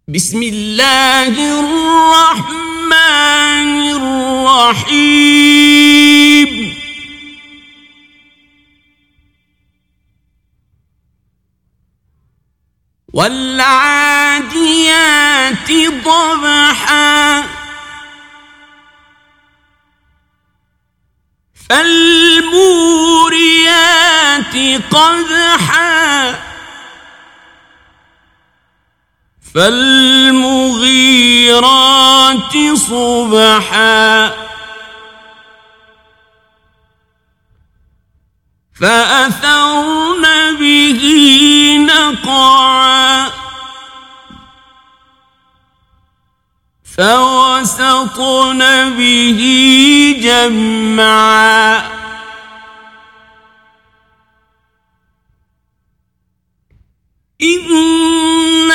بسم الله الرحمن الرحيم والعاديات ضبحا فالموريات قدحا فالمغيرات صبحا فأثرن به نقعا فوسطن به جمعا إن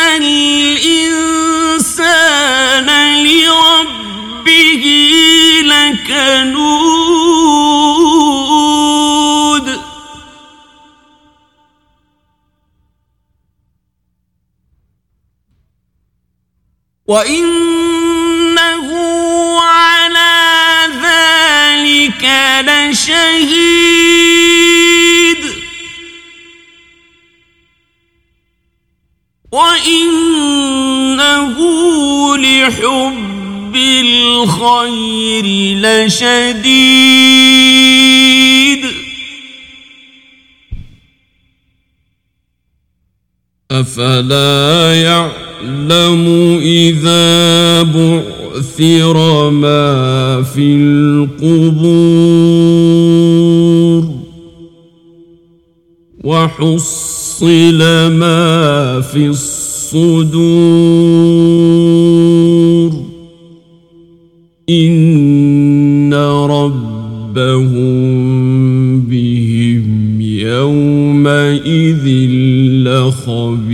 الإنسان لربه لكنود وإنه على ذلك لشهيد وإنه لحب الخير لشديد أفلا يعلم إذا بعثر ما في القبور وحصل ما في الصدور إن ربهم بهم يومئذ لخبير